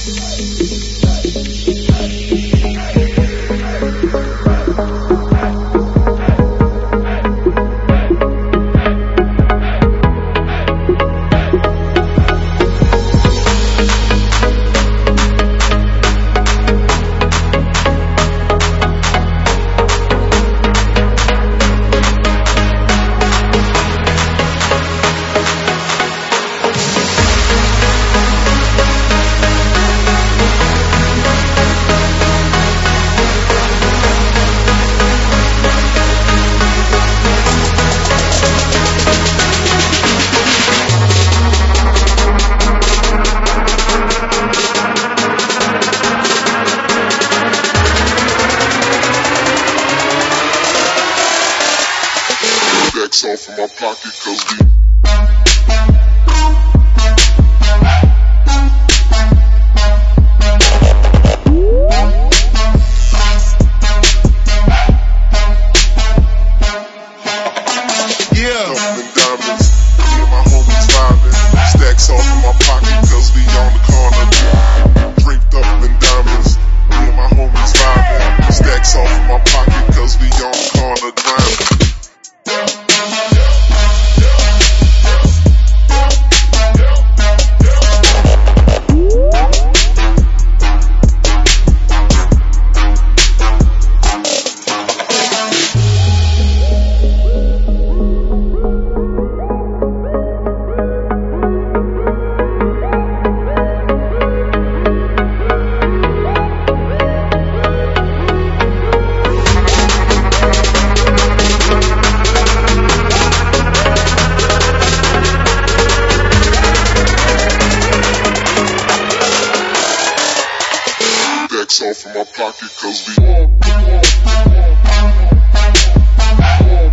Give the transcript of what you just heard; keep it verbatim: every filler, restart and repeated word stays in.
Off in my pocket, cause we yeah, and diamonds. Me and my homies vibing. Stacks off in my pocket, cause we on the corner. Draped up in diamonds. Me and my homies vibing. Stacks off in my pocket, cause we on the corner driving. Off in my pocket, cause we